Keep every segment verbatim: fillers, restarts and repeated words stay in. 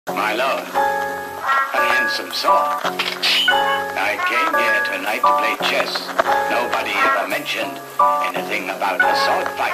My lord, a handsome sword. I came here tonight to play chess. Nobody ever mentioned anything about a sword fight.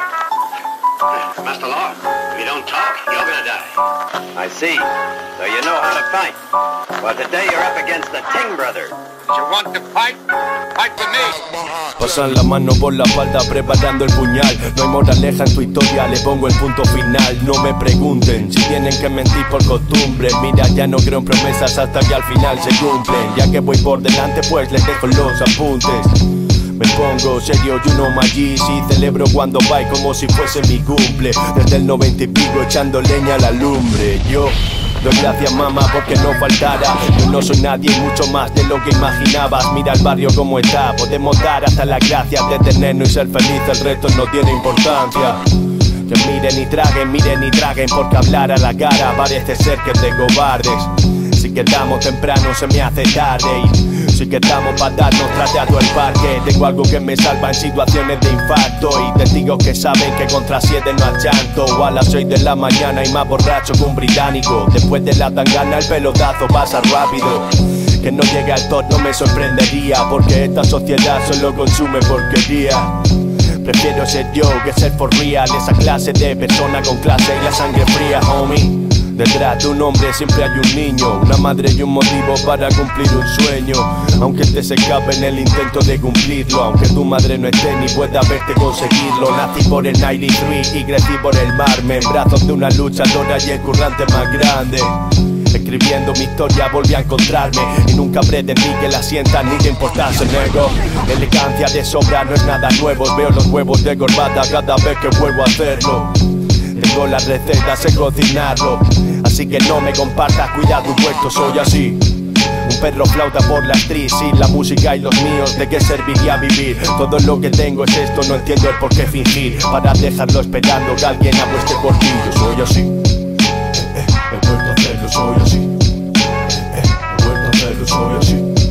Master Lord, if you don't talk, you're gonna die. I see. So you know how to fight. Well, today you're up against the Ting brothers. You want to fight? Fight with me. Pasan la mano por la espalda preparando el puñal. No hay moraleja en tu historia, le pongo el punto final. No me pregunten si tienen que mentir por costumbre. Mira, ya no creo en promesas hasta que al final se cumplen. Ya que voy por delante pues les dejo los apuntes. Me pongo serio, you know my G's, y celebro cuando va como si fuese mi cumple. Desde el noventa y pico echando leña a la lumbre. Yo doy gracias mamá porque no faltara. Yo no soy nadie y mucho más de lo que imaginabas. Mira el barrio como está, podemos dar hasta las gracias de tenernos y ser felices, el resto no tiene importancia. Que miren y traguen, miren y traguen, porque hablar a la cara parece ser que te cobardes. Si quedamos temprano se me hace tarde y si quedamos para darnos trateado el parque. Tengo algo que me salva en situaciones de infarto y testigos que saben que contra siete no achanto. O a las seis de la mañana y más borracho que un británico. Después de la tangana el pelotazo pasa rápido. Que no llegue al top no me sorprendería, porque esta sociedad solo consume porquería. Prefiero ser yo que ser for real, esa clase de persona con clase y la sangre fría, homie. Detrás de un hombre siempre hay un niño, una madre y un motivo para cumplir un sueño. Aunque te se escape en el intento de cumplirlo, aunque tu madre no esté ni pueda verte conseguirlo. Nací por el noventa y tres y crecí por el marme, en brazos de una luchadora y el currante más grande. Escribiendo mi historia volví a encontrarme y nunca pretendí que la sientan ni te importase, nego. Elegancia de sobra no es nada nuevo, veo los huevos de corbata cada vez que vuelvo a hacerlo. Tengo las recetas, sé cocinarlo, así que no me compartas, cuidado puesto, soy así. Un perro flauta por la actriz, sin la música y los míos, ¿de qué serviría vivir? Todo lo que tengo es esto, no entiendo el por qué fingir, para dejarlo esperando que alguien apueste por ti. Yo soy así, eh, eh, he vuelto a hacerlo, soy así, eh, eh, he vuelto a hacerlo, soy así,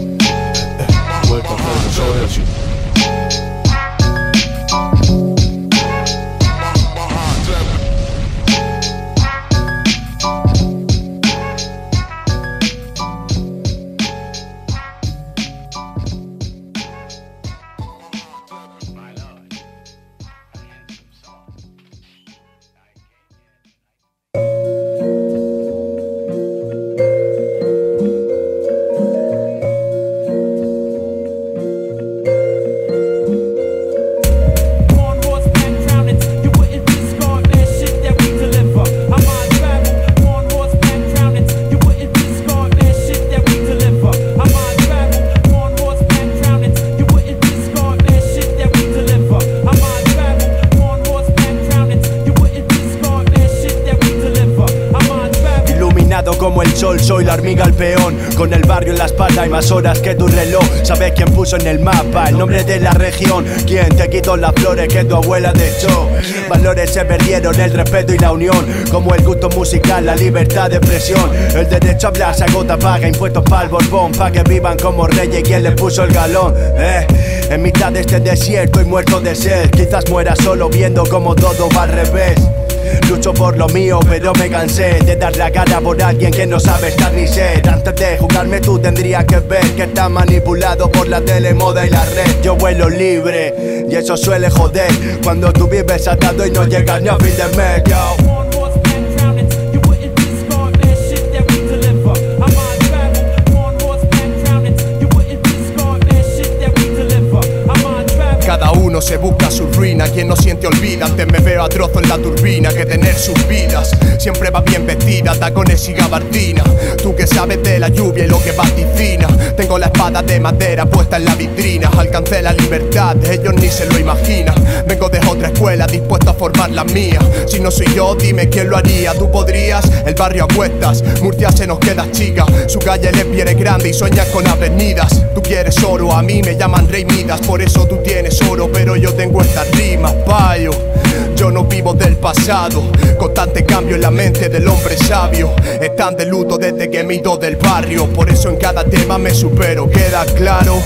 eh, eh, he vuelto a hacerlo, soy así. Como el sol, soy la hormiga al peón, con el barrio en la espalda y más horas que tu reloj. ¿Sabes quién puso en el mapa el nombre de la región? ¿Quién te quitó las flores que tu abuela dejó? Valores se perdieron, el respeto y la unión, como el gusto musical, la libertad de expresión. El derecho a hablar se agota, paga impuestos pa'l Borbón, pa' que vivan como reyes. ¿Quién les puso el galón? Eh, en mitad de este desierto y muerto de sed, quizás muera solo viendo como todo va al revés. Lucho por lo mío, pero me cansé de dar la cara por alguien que no sabe estar ni ser. Antes de jugarme tú tendrías que ver que está manipulado por la telemoda y la red. Yo vuelo libre y eso suele joder cuando tú vives atado y no llegas ni a fin de mes, yo. Cada uno se busca su ruina, quien no siente olvida. Antes me veo a trozo en la turbina que tener sus vidas. Siempre va bien vestida, tacones y gabardina. Tú que sabes de la lluvia y lo que vaticina. Tengo la espada de madera puesta en la vitrina. Alcancé la libertad, ellos ni se lo imaginan. Vengo de otra escuela, dispuesto a formar la mía. Si no soy yo, dime quién lo haría. Tú podrías, el barrio a cuestas. Murcia se nos queda chica. Su calle le viene grande y sueñas con avenidas. Tú quieres oro, a mí me llaman Rey Midas. Por eso tú tienes oro, pero yo tengo estas rimas, payo. Yo no vivo del pasado, constante cambio en la mente del hombre sabio. Están de luto desde que me he ido del barrio, por eso en cada tema me supero, queda claro.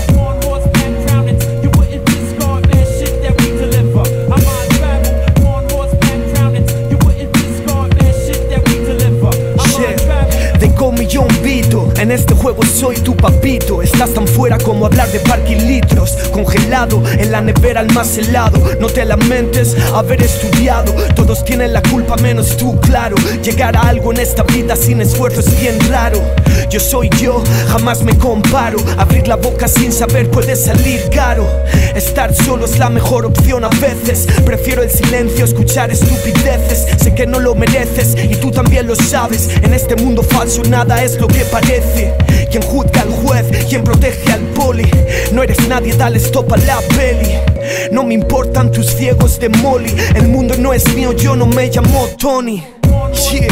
En este juego soy tu papito. Estás tan fuera como hablar de parking litros. Congelado en la nevera al más helado. No te lamentes haber estudiado. Todos tienen la culpa menos tú, claro. Llegar a algo en esta vida sin esfuerzo es bien raro. Yo soy yo, jamás me comparo. Abrir la boca sin saber puede salir caro. Estar solo es la mejor opción a veces. Prefiero el silencio, escuchar estupideces. Sé que no lo mereces y tú también lo sabes. En este mundo falso nada es lo que parece. Quien juzga al juez, quien protege al poli. No eres nadie, dale stop a la peli. No me importan tus ciegos de molly. El mundo no es mío, yo no me llamo Tony. Yeah.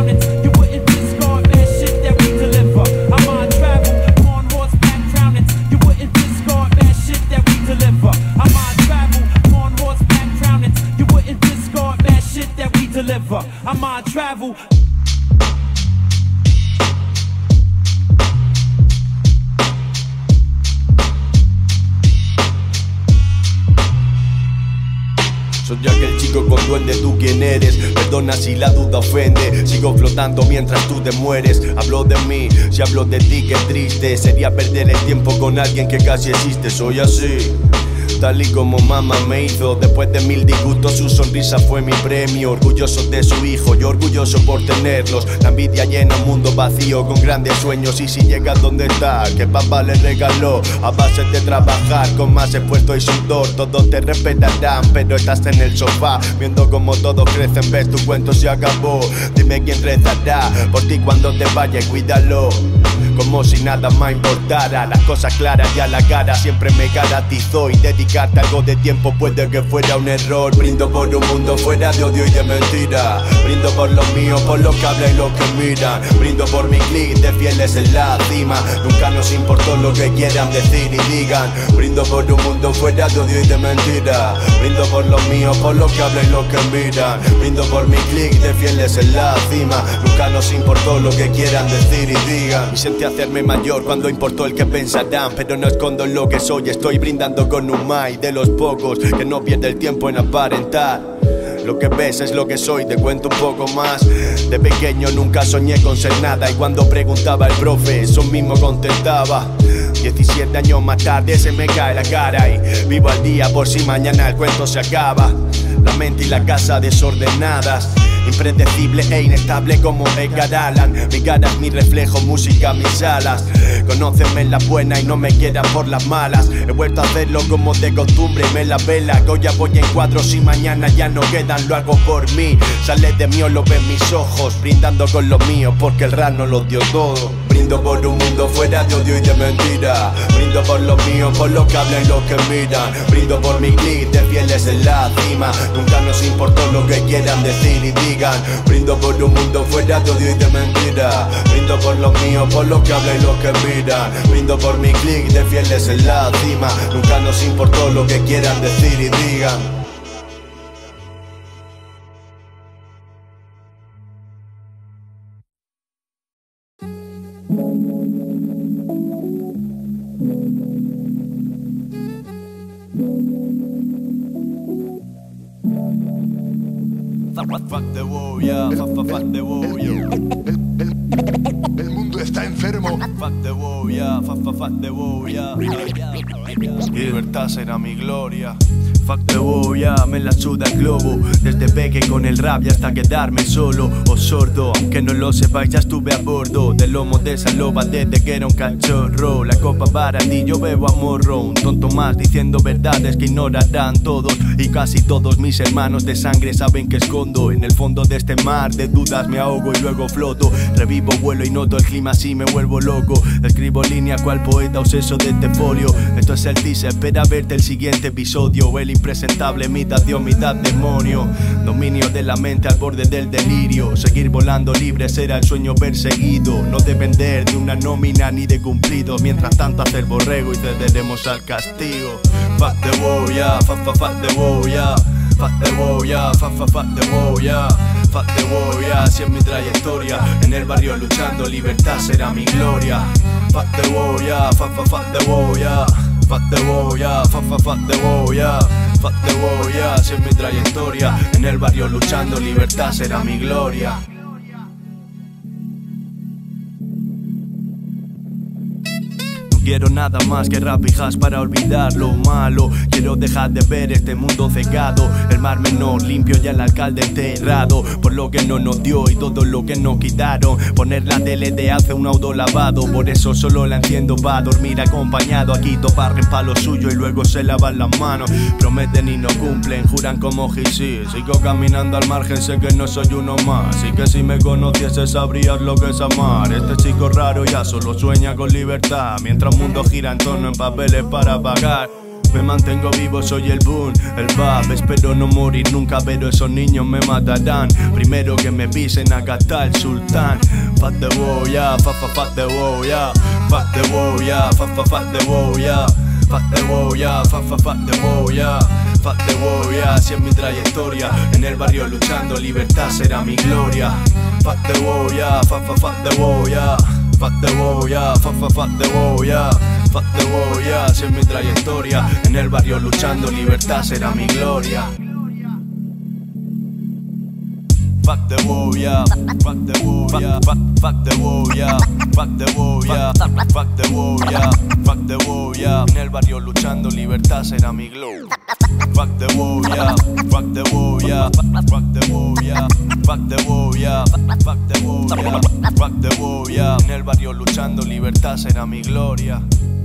I'm on travel. Soy aquel chico con duende, ¿tú quién eres? Perdona si la duda ofende. Sigo flotando mientras tú te mueres. Hablo de mí, si hablo de ti, qué triste sería perder el tiempo con alguien que casi existe. Soy así, tal y como mamá me hizo. Después de mil disgustos su sonrisa fue mi premio. Orgulloso de su hijo, yo orgulloso por tenerlos. La envidia llena un mundo vacío con grandes sueños. Y si llegas donde está, que papá le regaló, a base de trabajar con más esfuerzo y sudor, todos te respetarán, pero estás en el sofá viendo como todos crecen, ves tu cuento se acabó. Dime quién rezará por ti cuando te vayas, cuídalo como si nada más importara. Las cosas claras y a la cara siempre me garantizó. Y dedicarte algo de tiempo puede que fuera un error. Brindo por un mundo fuera de odio y de mentira. Brindo por los míos, por los que hablan y los que miran. Brindo por mi clic de fieles en la cima. Nunca nos importó lo que quieran decir y digan. Brindo por un mundo fuera de odio y de mentira. Brindo por los míos, por los que hablan y los que miran. Brindo por mi clic de fieles en la cima. Nunca nos importó lo que quieran decir y digan. Y sentí hacerme mayor cuando importó el que pensarán, pero no escondo lo que soy, estoy brindando con un mai de los pocos que no pierde el tiempo en aparentar. Lo que ves es lo que soy, te cuento un poco más. De pequeño nunca soñé con ser nada y cuando preguntaba el profe, eso mismo contestaba. diecisiete años más tarde se me cae la cara y vivo al día por si mañana el cuento se acaba. La mente y la casa desordenadas, impredecible e inestable como Edgar Allan. Mi cara es mi reflejo, música mis alas. Conóceme en la buena y no me quieran por las malas. He vuelto a hacerlo como de costumbre y me la vela. Que hoy ya voy en cuadros y mañana ya no quedan. Lo hago por mí, sale de mí o lo ven mis ojos. Brindando con lo mío porque el rap no lo dio todo. Brindo por un mundo fuera de odio y de mentira. Brindo por los míos, por los que hablan y los que miran. Brindo por mi clic de fieles en la cima. Nunca nos importó lo que quieran decir y digan. Brindo por un mundo fuera de odio y de mentira. Brindo por los míos, por los que hablan y los que miran. Brindo por mi clic de fieles en la cima. Nunca nos importó lo que quieran decir y digan. Fuck the wow, yeah, fuck, fuck, fuck the wow, yeah. El, el mundo está enfermo. Fuck the wow, yeah, fuck, fuck, fuck the wow, yeah. Libertad será mi gloria. Fuck the wow, yeah, me la suda el globo. Desde peque con el rap y hasta quedarme solo o sordo. Aunque no lo sepáis, ya estuve a bordo del lomo de esa loba desde que era un cachorro. La copa para ti, yo bebo a morro. Un tonto más diciendo verdades que ignorarán todos. Y casi todos mis hermanos de sangre saben que escondo. En el fondo de este mar de dudas me ahogo y luego floto. Revivo, vuelo y noto el clima así me vuelvo loco. Escribo línea cual poeta obseso de este folio. Esto es el teaser, espera verte el siguiente episodio. El impresentable, mitad Dios, mitad demonio. Dominio de la mente al borde del delirio. Seguir volando libre será el sueño perseguido. No depender de una nómina ni de cumplidos. Mientras tanto hacer borrego y cederemos al castigo. Fuck the wow, yeah, fuck, fuck, fuck the wow, yeah. Fuck the wow, yeah, fuck, fuck, fuck the wow, yeah. Fuck the wow, yeah, así es mi trayectoria. En el barrio luchando, libertad será mi gloria. Fuck the wow, yeah, fuck, fuck, fuck the wow, yeah. Fuck the wow, yeah, fuck, fuck, fuck the wow, yeah. Fuck the wow, yeah, así es mi trayectoria. En el barrio luchando, libertad será mi gloria. quiero nada más que rabijas para olvidar lo malo. Quiero dejar de ver este mundo cegado, el mar menor limpio y al alcalde enterrado por lo que no nos dio y todo lo que nos quitaron. Poner la tele de hace un auto lavado, por eso solo la enciendo para dormir acompañado. Aquí toparren pa' lo suyo y luego se lavan las manos. Prometen y no cumplen, juran como Gisi. Sigo caminando al margen, sé que no soy uno más, y que si me conocieses sabrías lo que es amar. Este chico raro ya solo sueña con libertad, mientras el mundo gira en torno en papeles para pagar. Me mantengo vivo, soy el boom, el bab. Espero no morir nunca, pero esos niños me matarán. Primero que me pisen, acá está el sultán. Fuck the wow, yeah, fuck, fuck, fuck the wow, yeah. Fuck the wow, yeah, fuck, fuck, fuck the wow, yeah. Fuck the wow, yeah, fuck, fuck, fuck the wow, yeah. Fuck the wow, yeah, así es mi trayectoria. En el barrio luchando, libertad será mi gloria. Fuck the wow, yeah, fuck, fuck, fuck the wow, yeah. Fuck the wow, yeah, fuck, fuck, fuck the wow, yeah. Fuck the wow, yeah, así es mi trayectoria. En el barrio luchando, libertad será mi gloria. Fuck the wow, yeah. Fuck the wow, yeah. Fuck, fuck the wow, yeah. Fuck the wow, yeah. Fuck the wow, yeah. Fuck the wow, yeah. En el barrio luchando, libertad será mi glow. Fuck the wow, yeah. Fuck the wow, yeah. Fuck the wow, yeah. Fuck the wow, yeah. Fuck the wow, yeah. Fuck the wow, yeah. En el barrio luchando, libertad será mi gloria.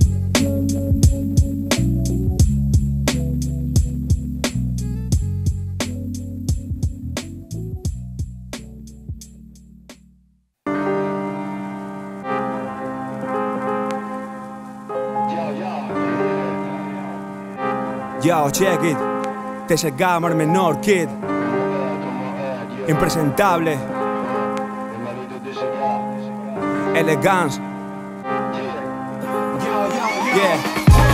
Yo, check it. Te es el gamer menor, kid. Impresentable. Elegance. Yeah.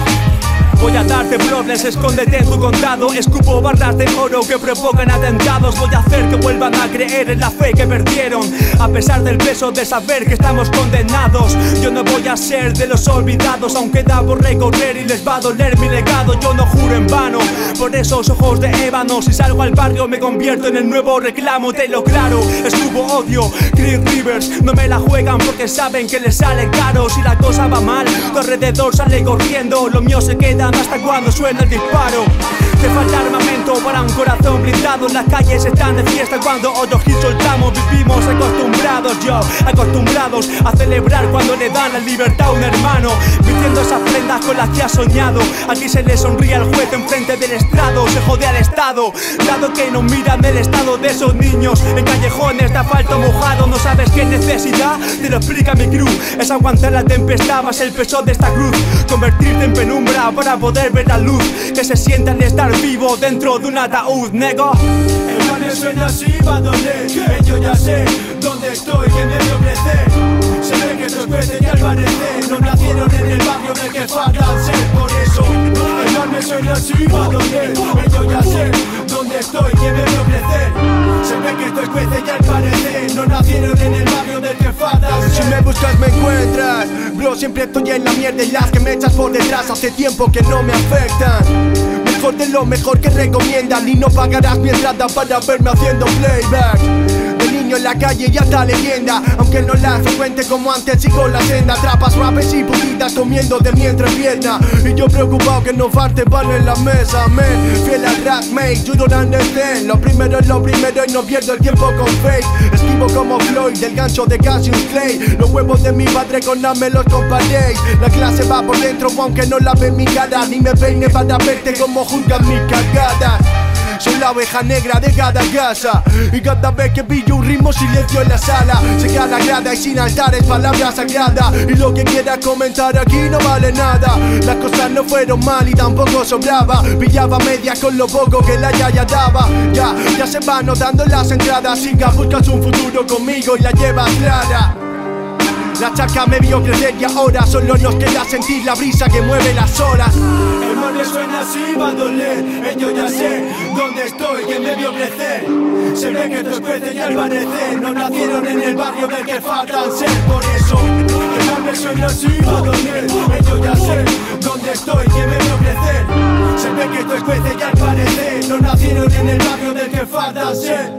Voy a darte problemas, escóndete en tu condado. Escupo barras de oro que provocan atentados. Voy a hacer que vuelvan a creer en la fe que perdieron, a pesar del peso de saber que estamos condenados. Yo no voy a ser de los olvidados, aunque da por recorrer y les va a doler mi legado. Yo no juro en vano, por esos ojos de ébano. Si salgo al barrio me convierto en el nuevo reclamo, te lo claro. Escupo odio, Chris Rivers. No me la juegan porque saben que les sale caro. Si la cosa va mal, tu alrededor sale corriendo. Lo mío se queda hasta cuando suena el disparo. Te falta armamento para un corazón blindado. Las calles están de fiesta cuando otros hits soltamos. Vivimos acostumbrados, yo, acostumbrados a celebrar cuando le dan la libertad a un hermano, vistiendo esas prendas con las que has soñado. Aquí se le sonríe al juez enfrente del estrado. Se jode al Estado, dado que no miran el estado de esos niños en callejones de asfalto mojado. No sabes qué necesidad, te lo explica mi crew. Es aguantar la tempestad más el peso de esta cruz. Convertirte en penumbra para poder ver la luz. Que se sienta el estar vivo dentro de un ataúd, nego. El mal me suena así, va a doler. Yo ya sé dónde estoy, que me vio crecer. Se ve que estos peces ya al parecer no nacieron en el barrio del que faltan ser. Por eso el mal me suena así, va a doler. Yo ya sé dónde estoy, que me vio crecer. Se ve que estos peces ya al parecer no nacieron en el barrio del que faltan ser. Si me buscas me encuentras, bro, siempre estoy en la mierda y las que me echas por detrás hace tiempo que no me afectan. Mejor de lo mejor que recomiendan y no pagarás mi entrada para verme haciendo playback. De niño en la calle ya está leyenda, aunque no la frecuente como antes sigo la senda. Trapas, rapes y putitas comiendo de mi entrepierna, y yo preocupado que no falte pan en la mesa, man. Fiel al rap, mate, you don't understand. Lo primero es lo primero y no pierdo el tiempo con fake. Esquivo como Floyd del gancho de Cassius Clay. Los huevos de mi padre con nada me los comparé. La clase va por dentro aunque no la ve mi cara, ni me peine para verte como juzgan mis cagadas. Soy la oveja negra de cada casa, y cada vez que pillo un ritmo silencio en la sala. Se queda la grada y sin altares palabra sagrada, y lo que quieras comentar aquí no vale nada. Las cosas no fueron mal y tampoco sobraba. Pillaba medias con lo poco que la yaya daba. Ya, ya se va notando en las entradas. Siga, buscas un futuro conmigo y la llevas clara. La chaca me vio crecer y ahora solo nos queda sentir la brisa que mueve las olas. El mal me suena así, va a doler. Yo ya sé dónde estoy, que me vio crecer. Se ve que estos peces ya al parecer no nacieron en el barrio del que faltan ser. Por eso el mal me suena así, va a doler. Yo ya sé dónde estoy, que me vio crecer. Se ve que estos peces ya al parecer no nacieron en el barrio del que faltan ser.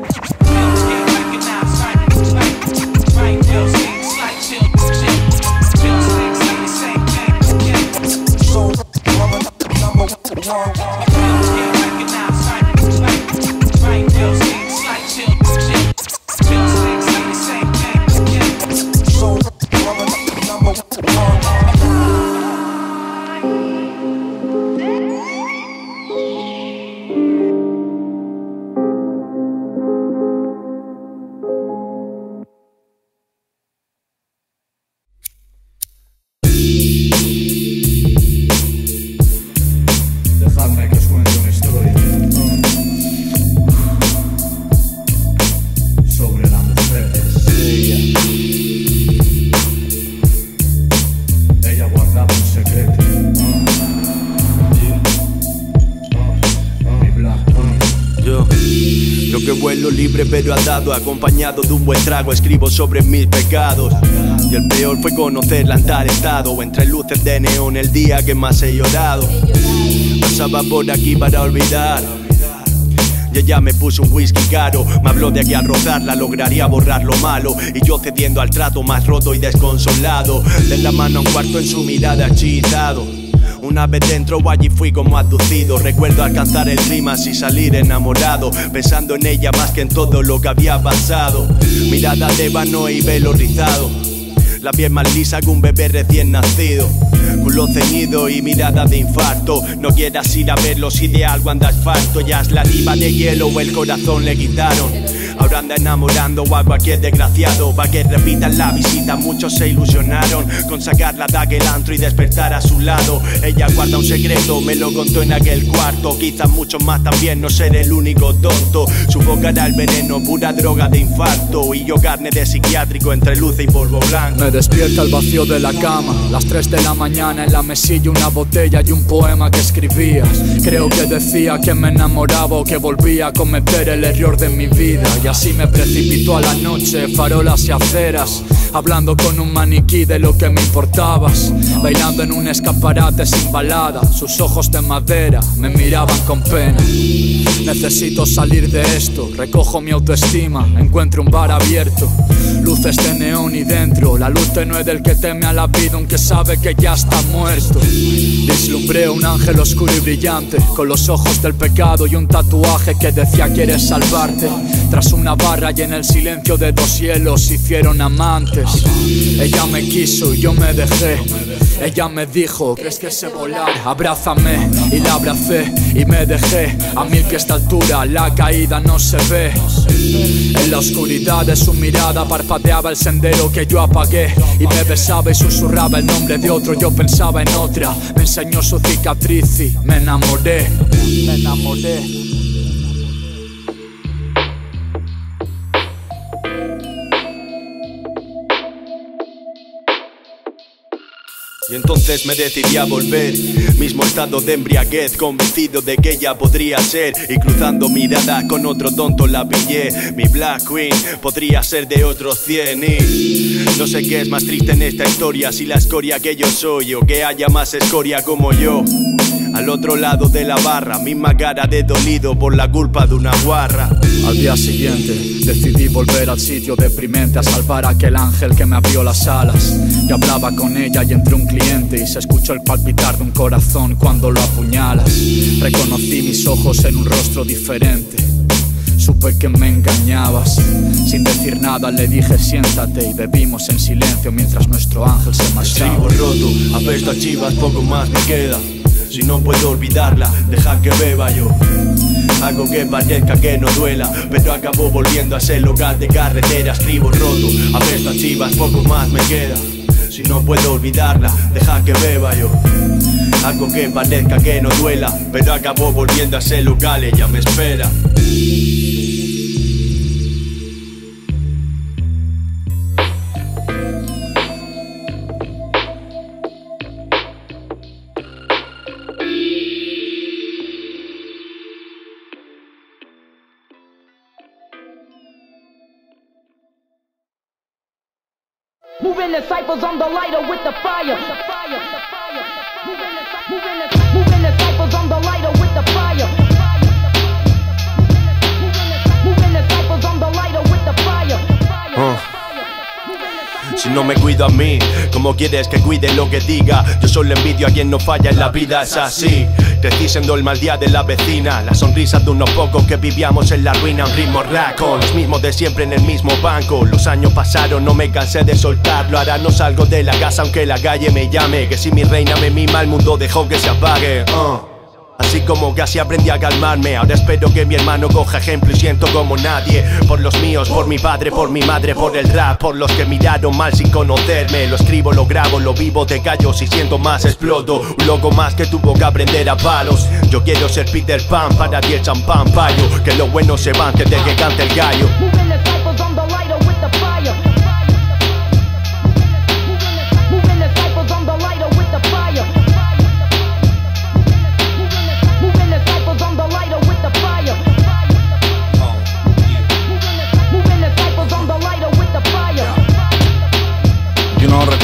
Ando libre pero atado, acompañado de un buen trago. Escribo sobre mis pecados. Y el peor fue conocerla en tal estado, entre luces de neón el día que más he llorado. Pasaba por aquí para olvidar, y ella me puso un whisky caro. Me habló de que al rozarla lograría borrar lo malo, y yo cediendo al trato más roto y desconsolado. De la mano a un cuarto en su mirada hechizado. Una vez dentro allí fui como abducido. Recuerdo alcanzar el clímax y salir enamorado, pensando en ella más que en todo lo que había pasado. Mirada de ébano y velo rizado, la piel más lisa que un bebé recién nacido, culo ceñido y mirada de infarto. No quieras ir a verlo si de algo anda asfalto. Ya es la diva de hielo o el corazón le quitaron. Ahora anda enamorando a cualquier desgraciado. Pa' que repitan la visita, muchos se ilusionaron con sacarla de aquel antro y despertar a su lado. Ella guarda un secreto, me lo contó en aquel cuarto. Quizás muchos más también, no seré el único tonto. Su boca era el veneno, pura droga de infarto, y yo carne de psiquiátrico entre luz y polvo blanco. Me despierta el vacío de la cama, las tres de la mañana, en la mesilla una botella y un poema que escribías. Creo que decía que me enamoraba o que volvía a cometer el error de mi vida. Y así me precipitó a la noche, farolas y aceras, hablando con un maniquí de lo que me importabas. Bailando en un escaparate sin balada, sus ojos de madera me miraban con pena. Necesito salir de esto, recojo mi autoestima, encuentro un bar abierto, luces de neón y dentro la luz tenue del que teme a la vida aunque sabe que ya está muerto. Vislumbré un ángel oscuro y brillante, con los ojos del pecado y un tatuaje que decía quieres salvarte. Tras una barra y en el silencio de dos hielos hicieron amantes. Ella me quiso y yo me dejé. Ella me dijo, ¿crees que sé volar? Abrázame, y la abracé y me dejé. A mil pies de altura la caída no se ve. En la oscuridad de su mirada parpadeaba el sendero que yo apagué, y me besaba y susurraba el nombre de otro. Yo pensaba en otra, me enseñó su cicatriz y me enamoré. Me enamoré. Y entonces me decidí a volver, mismo estado de embriaguez, convencido de que ella podría ser. Y cruzando mirada con otro tonto la pillé. Mi Black Queen podría ser de otros cien. Y no sé qué es más triste en esta historia, si la escoria que yo soy o que haya más escoria como yo. Al otro lado de la barra, misma cara de dolido por la culpa de una guarra. Al día siguiente decidí volver al sitio deprimente, a salvar a aquel ángel que me abrió las alas. Yo hablaba con ella y entró un cliente, y se escuchó el palpitar de un corazón cuando lo apuñalas. Reconocí mis ojos en un rostro diferente, supe que me engañabas. Sin decir nada le dije siéntate, y bebimos en silencio mientras nuestro ángel se marchaba. Escribo roto, apesto a chivas, poco más me queda. Si no puedo olvidarla, deja que beba yo. Hago que parezca que no duela, pero acabo volviendo a ese local de carretera. Escribo roto, apesto a chivas, poco más me queda. Si no puedo olvidarla, deja que beba yo. Hago que parezca que no duela, pero acabo volviendo a ese local, ella me espera. Moving the cyphers on the lighter with the fire. Moving the, moving the, moving the cyphers on the lighter with the fire. Moving the cyphers on the lighter with the fire. Uh. Si no me cuido a mí, ¿cómo quieres que cuide lo que diga? Yo solo envidio a quien no falla, en la vida es así. Crecí siendo el mal día de la vecina, la sonrisa de unos pocos que vivíamos en la ruina. Un ritmo rap con los mismos de siempre en el mismo banco. Los años pasaron, no me cansé de soltarlo. Ahora no salgo de la casa aunque la calle me llame. Que si mi reina me mima, el mundo dejó que se apague. uh. Así como casi aprendí a calmarme, ahora espero que mi hermano coja ejemplo y siento como nadie. Por los míos, por mi padre, por mi madre, por el rap, por los que miraron mal sin conocerme. Lo escribo, lo grabo, lo vivo, te callo, si siento más exploto. Un loco más que tuvo que aprender a palos. Yo quiero ser Peter Pan, para ti el champán payo. Que lo bueno se va antes de que cante el gallo.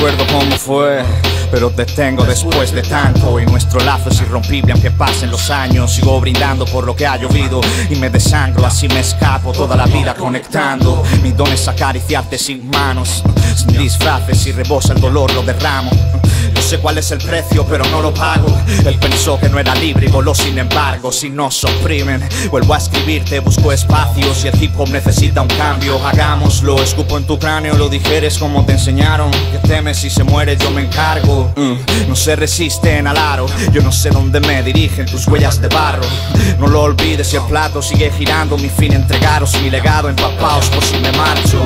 recuerdo cómo fue, pero te tengo después de tanto. Y nuestro lazo es irrompible aunque pasen los años. Sigo brindando por lo que ha llovido y me desangro, así me escapo toda la vida conectando. Mi don es acariciarte sin manos, sin disfraces, y rebosa el dolor, lo derramo. No sé cuál es el precio, pero no lo pago. Él pensó que no era libre y voló sin embargo. Si nos oprimen, vuelvo a escribirte, busco espacios. Y el hip hop necesita un cambio, hagámoslo. Escupo en tu cráneo, lo dijeres como te enseñaron. Que temes si se muere, yo me encargo. mm. No se resisten al aro, yo no sé dónde me dirigen tus huellas de barro. No lo olvides, si el plato sigue girando, mi fin entregaros, mi legado empapaos por si me marcho.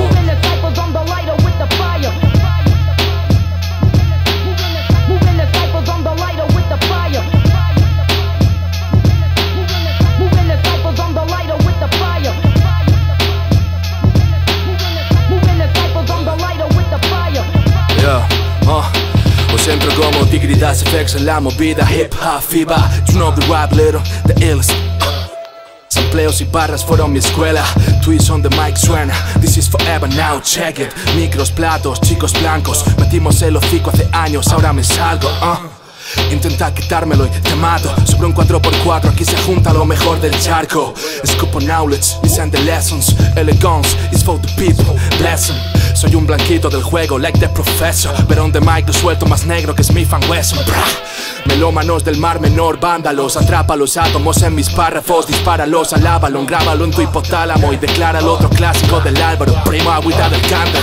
Entro como Tigri das effects en la movida hip hop FIBA. You know the rap little, the illest. Sampleos y barras fueron mi escuela. Twist on the mic suena, this is forever now, check it. Micros, platos, chicos blancos. Metimos el hocico hace años, ahora me salgo, uh. Intenta quitármelo y te mato. Sobre un cuatro por cuatro aquí se junta lo mejor del charco. Escupo knowledge, listen the lessons. Elegance is for the people, bless 'em. Soy un blanquito del juego, like the professor. Pero on the mic lo suelto más negro que Smith and Wesson. Melómanos del mar menor, vándalos. Atrapa los átomos en mis párrafos, dispáralos, alábalo, grábalo en tu hipotálamo y decláralo otro clásico del Álvaro. Primo agüita del cántaro.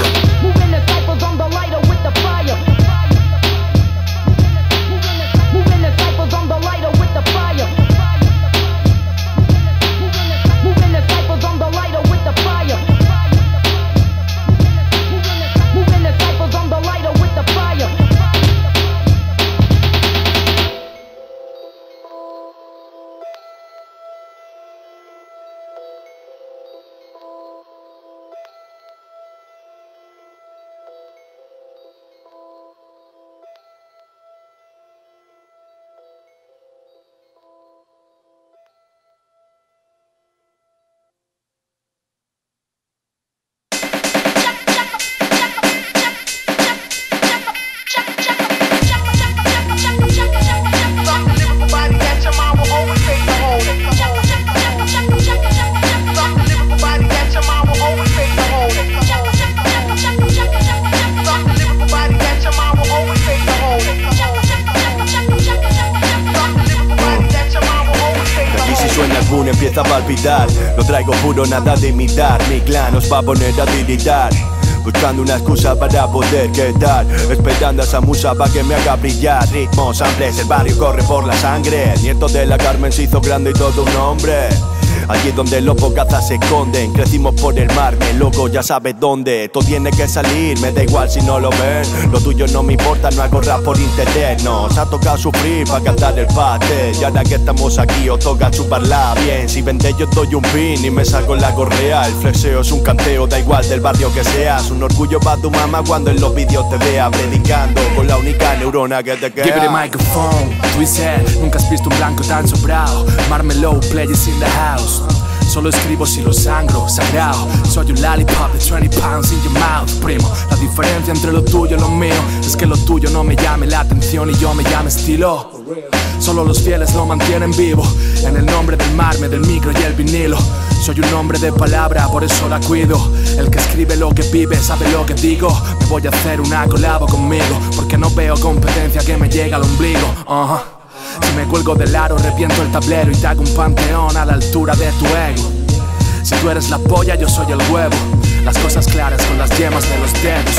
Empieza a palpitar, lo traigo puro, nada de imitar. Mi clan nos va a poner a tiritar, buscando una excusa para poder quedar, esperando a esa musa para que me haga brillar. Ritmos, samples, el barrio corre por la sangre. El nieto de la Carmen se hizo grande y todo un hombre. Allí donde los bocazas se esconden, crecimos por el mar, me loco, ya sabes dónde. Esto tiene que salir, me da igual si no lo ven. Lo tuyo no me importa, no hago rap por internet. Nos ha tocado sufrir para cantar el pastel. Y ahora que estamos aquí os toca chuparla bien. Si vendéis yo doy un pin y me saco la correa. El flexeo es un canteo, da igual del barrio que seas. Un orgullo para tu mamá cuando en los vídeos te vea predicando con la única neurona que te queda. Give it a microphone, twist head. Nunca has visto un blanco tan sobrado. Marmelo, players in the house. Solo escribo si lo sangro, sagrado. Soy un lollipop de twenty pounds in your mouth, primo. La diferencia entre lo tuyo y lo mío es que lo tuyo no me llame la atención y yo me llame estilo. Solo los fieles lo mantienen vivo. En el nombre del marme, del micro y el vinilo. Soy un hombre de palabra, por eso la cuido. El que escribe lo que vive sabe lo que digo. Me voy a hacer una colabo conmigo, porque no veo competencia que me llegue al ombligo. uh-huh. Si me cuelgo del aro, reviento el tablero y te hago un panteón a la altura de tu ego. Si tú eres la polla, yo soy el huevo. Las cosas claras con las yemas de los dedos.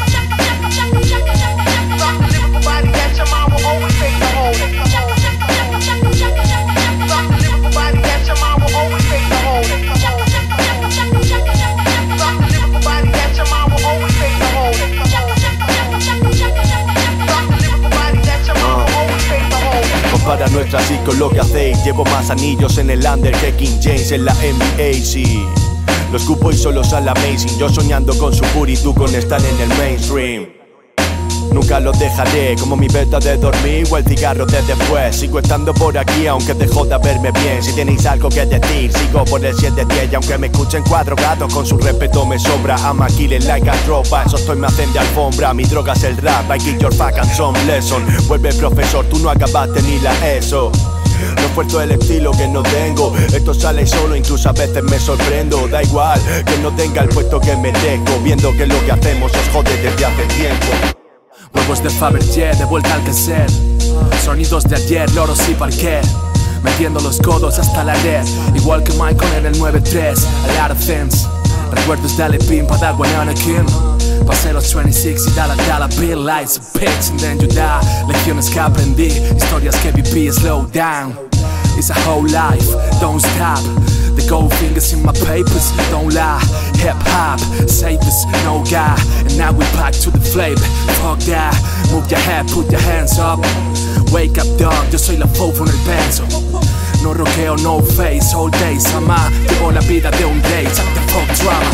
Para nuestra psico lo que hacéis. Llevo más anillos en el under que King James en la N B A, sí. Los cupo y solo sale amazing. Yo soñando con su puri, tú con estar en el mainstream. nunca lo dejaré. Como mi beta de dormir o el cigarro de después. Sigo estando por aquí aunque dejo de verme bien. Si tenéis algo que decir, sigo por el siete diez. Y aunque me escuchen cuatro gatos, con su respeto me sobra. I'm a killer like a tropa, eso estoy me hacen de alfombra. Mi droga es el rap, I kill your fucking some lesson. Vuelve profesor, tú no acabaste ni la ESO. No esfuerzo el estilo que no tengo. Esto sale solo, incluso a veces me sorprendo. Da igual que no tenga el puesto que merezco, viendo que lo que hacemos os jode desde hace tiempo. Huevos de Fabergé, de vuelta al caser. Sonidos de ayer, loros y parquet. Metiendo los codos hasta la red, igual que Michael en el nueve tres. A lot of things. Recuerdos de Alepín, Padawan, Anakin. Pasé los veintiséis y dala, dala, bill lights a bitch and then you die. Lecciones que aprendí, historias que viví, slow down. It's a whole life, don't stop. The gold fingers in my papers, don't lie. Hip hop, safest, no guy. And now we back to the flavor, fuck that. Move your head, put your hands up. Wake up dog, yo soy la fofo en el benzo. No roqueo, no face, all days, ama. Llevo la vida de un day, check the fuck drama.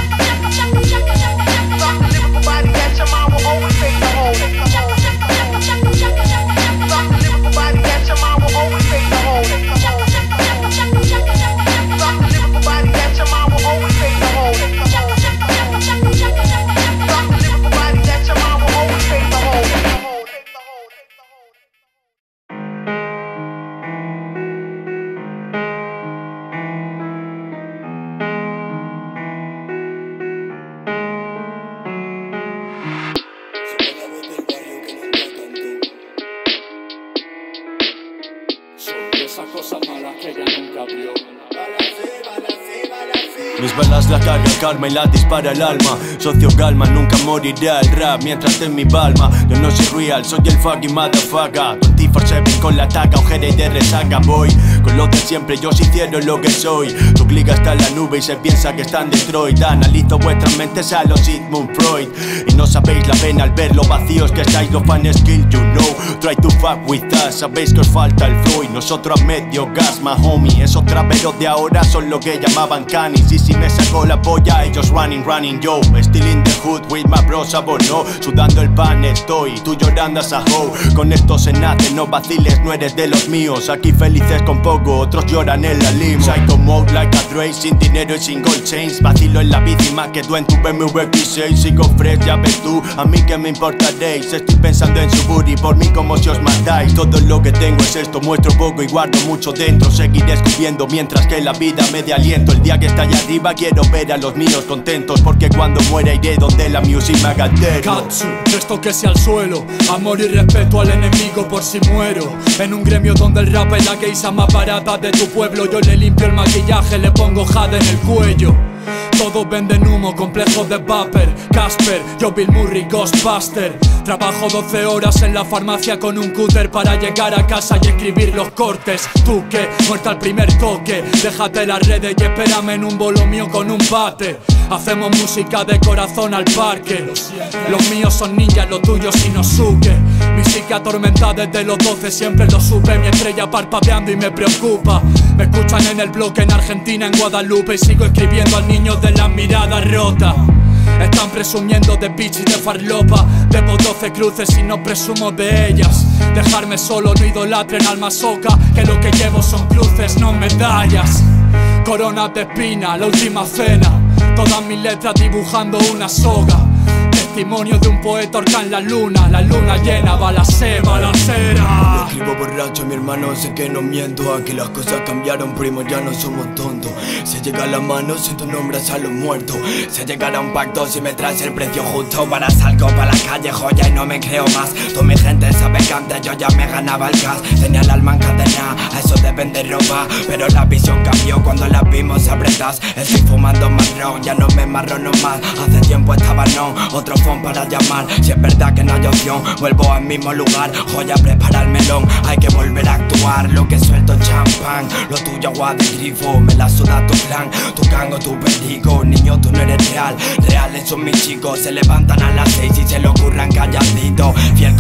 Mis balas la carga el karma y la dispara el alma. Socio calma, nunca morirá el rap mientras esté en mi palma. Yo no soy real, soy el fucking motherfucker. veinticuatro siete con la taca, ojera y de resaca. Voy con lo de siempre, yo sí quiero lo que soy. Tu clica está en la nube y se piensa que está en Detroit. Analizo vuestras mentes a los Sigmund Freud. Y no sabéis la pena al ver lo vacíos que estáis los fans skill, you know. Try to fuck with us, sabéis que os falta el flow. Y nosotros a medio gas, my homie. Esos traperos de ahora son lo que llamaban canis. Y si me sacó la polla, ellos running, running, yo. Still in the hood with my bros, no. Sudando el pan estoy, tú llorando a ho. Con esto se nace, no vaciles, no eres de los míos. Aquí felices con poco, otros lloran en la limo. Psycho mode like a Dre, sin dinero y sin gold chains. Vacilo en la bici más que tú en tu B M W X seis. Sigo fresh, ya ves tú, a mí que me importaréis. Estoy pensando en su booty, por mí como si os matáis. Todo lo que tengo es esto, muestro poco y guardo mucho dentro. Seguiré escupiendo mientras que la vida me dé aliento. El día que está allá arriba quiero ver a los míos contentos, porque cuando muera iré donde la music me haga eterno. Katsu, esto que sea al suelo, amor y respeto al enemigo por si muero. En un gremio donde el rap es la geisha más barata de tu pueblo, yo le limpio el maquillaje, le pongo jade en el cuello. Todos venden humo, complejos de vapor. Casper, yo Bill Murray, Ghostbuster. Trabajo doce horas en la farmacia con un cúter para llegar a casa y escribir los cortes. Tú que, muerta al primer toque, déjate las redes y espérame en un bolo mío con un bate. Hacemos música de corazón al parque. Los míos son ninjas, los tuyos Inosuke. Mi psique atormentada desde los doce, siempre lo supe. Mi estrella parpadeando y me preocupa. Me escuchan en el bloque en Argentina, en Guadalupe, y sigo escribiendo al niño de la mirada rota. Están presumiendo de bitch y de farlopa. Debo doce cruces y no presumo de ellas. Dejarme solo, no idolatren alma soca, que lo que llevo son cruces, no medallas. Coronas de espina, la última cena. Todas mis letras dibujando una soga. Testimonio de un poeta orca en la luna. La luna llena, balacé, balacera. Escribo borracho, mi hermano, sé que no miento. Aquí las cosas cambiaron, primo, ya no somos tontos. Se llega a la mano si tú nombras a los muertos. Se llegará a un pacto si me traes el precio justo. Para salgo para la calle, joya, y no me creo más. Toda mi gente sabe que antes yo ya me ganaba el gas. Tenía el alma encadenada, a eso de vender ropa. Pero la visión cambió cuando las vimos apretas. Estoy fumando marrón, ya no me marrono más. Hace tiempo estaba no, otro para llamar. Si es verdad que no hay opción, vuelvo al mismo lugar. Joya, prepara el melón, hay que volver a actuar. Lo que suelto champán, lo tuyo agua de grifo. Me la suda tu plan, tu cango, tu perdigo. Niño, tú no eres real, reales son mis chicos. Se levantan a las seis y se lo curran calladito. Fiel como hat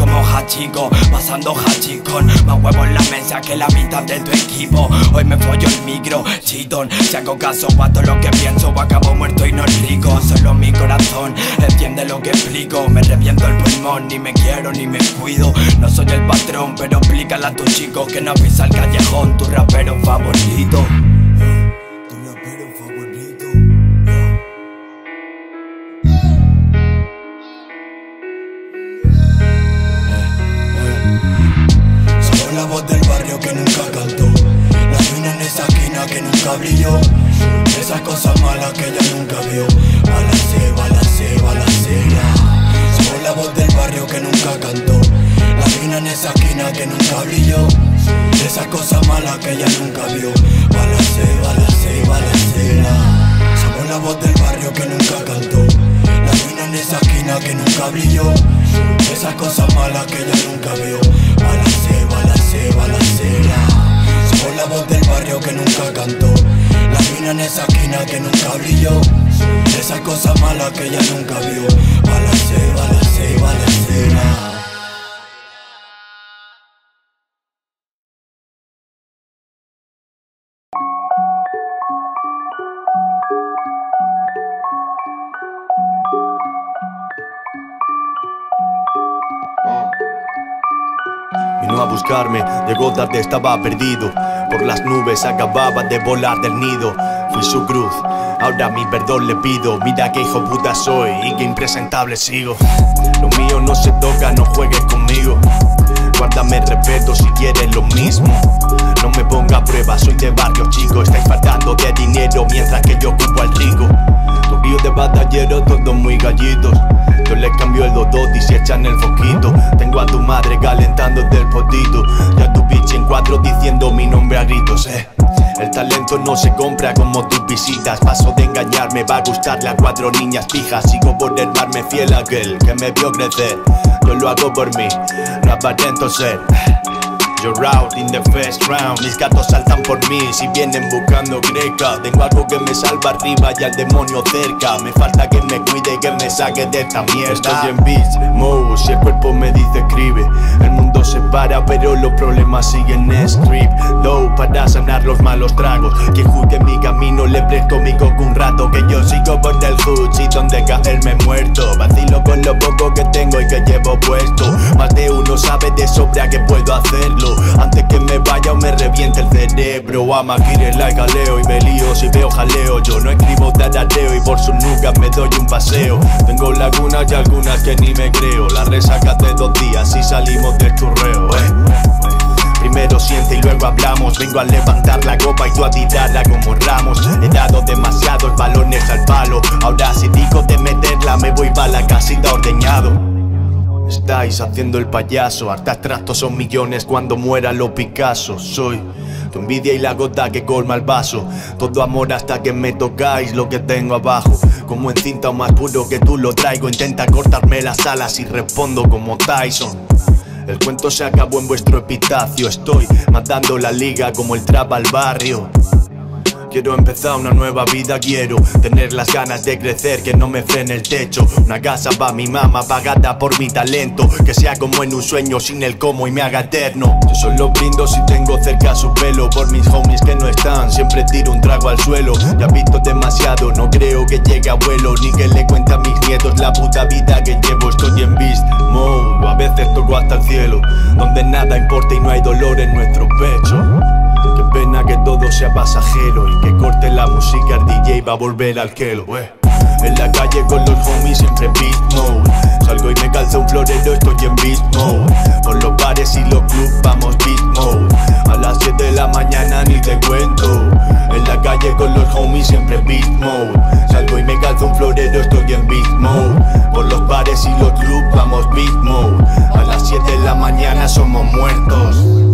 chico, pasando hachicón. Más huevo en la mesa que la mitad de tu equipo. Hoy me follo el micro, chitón. Si hago caso a todo lo que pienso, acabo muerto y no rico. Solo mi corazón entiende lo que explico. Me reviento el pulmón, ni me quiero ni me cuido. No soy el patrón, pero explícale a tus chicos que no pisa el callejón. Tu rapero favorito. La voz del barrio que nunca cantó, la luna en esa esquina que nunca brilló, esas cosas malas que ella nunca vio. Balacé, balacé, balacera. Somos la voz del barrio que nunca cantó, la luna en esa esquina que nunca brilló, esas cosas malas que ella nunca vio. Balacé, balacé, balacera. Somos la voz del barrio que nunca cantó, la luna en esa esquina que nunca brilló, esas cosas malas que ella nunca vio. Balacé, balacé, balacera. Somos la voz del barrio que nunca cantó, la mina en esa esquina que nunca brilló, esas cosas malas que ella nunca vio. Balacé, balacé, balacera. Vino a buscarme, llegó tarde, estaba perdido. Por las nubes acababa de volar del nido. Fui su cruz, ahora mi perdón le pido. Mira que hijo puta soy y que impresentable sigo. Lo mío no se toca, no juegues conmigo. Guárdame respeto si quieres lo mismo. No me ponga a prueba, soy de barrio chico. Estáis faltando de dinero mientras que yo ocupo al rico. Tu río de batallero, todos muy gallitos. Yo les cambio el dodot y se echan el foquito. Tengo a tu madre calentando del potito y a tu bitch en cuatro diciendo mi nombre a gritos, eh. El talento no se compra como tus visitas. Paso de engañar, me va a gustarle a cuatro niñas pijas. Sigo por hermarme fiel a aquel que me vio crecer. Yo lo hago por mí, no aparento ser. You're out in the first round. Mis gatos saltan por mí si vienen buscando greca. Tengo algo que me salva arriba y al demonio cerca. Me falta que me cuide y que me saque de esta mierda. Estoy en beast mode, si el cuerpo me dice escribe. El mundo se para pero los problemas siguen strip low para sanar los malos tragos. Quien juzgue mi camino le presto mi coco un rato. Que yo sigo por el hood y donde caerme muerto. Vacilo con lo poco que tengo y que llevo puesto. Más de uno sabe de sobra que puedo hacerlo antes que me vaya o me reviente el cerebro. Ama quiere like a Leo y me lío si veo jaleo. Yo no escribo tarareo y por sus nucas me doy un paseo. Tengo lagunas y algunas que ni me creo. La resaca de dos días y salimos del churreo, eh. Primero siente y luego hablamos. Vengo a levantar la copa y tú a tirarla como ramos. He dado demasiados balones al palo. Ahora si digo de meterla me voy pa' la casita ordeñado. Estáis haciendo el payaso, hartas trastos son millones cuando muera lo Picasso. Soy tu envidia y la gota que colma el vaso. Todo amor hasta que me tocáis lo que tengo abajo. Como en cinta o más puro que tú lo traigo. Intenta cortarme las alas y respondo como Tyson. El cuento se acabó en vuestro epitafio. Estoy matando la liga como el trap al barrio. Quiero empezar una nueva vida, quiero tener las ganas de crecer, que no me frene el techo. Una casa pa' mi mamá, pagada por mi talento. Que sea como en un sueño, sin el cómo y me haga eterno. Yo solo brindo si tengo cerca su pelo. Por mis homies que no están, siempre tiro un trago al suelo. Ya he visto demasiado, no creo que llegue abuelo. Ni que le cuente a mis nietos la puta vida que llevo. Estoy en beast mode, a veces toco hasta el cielo, donde nada importa y no hay dolor en nuestro pecho. Qué pena que todo sea pasajero y que corte la música, el D J va a volver al kelo, eh. En la calle con los homies siempre beast mode. Salgo y me calzo un florero, estoy en beast mode. Por los bares y los clubs vamos beast mode. A las siete de la mañana ni te cuento. En la calle con los homies siempre beast mode. Salgo y me calzo un florero, estoy en beast mode. Por los bares y los clubs vamos beast mode. A las siete de la mañana somos muertos.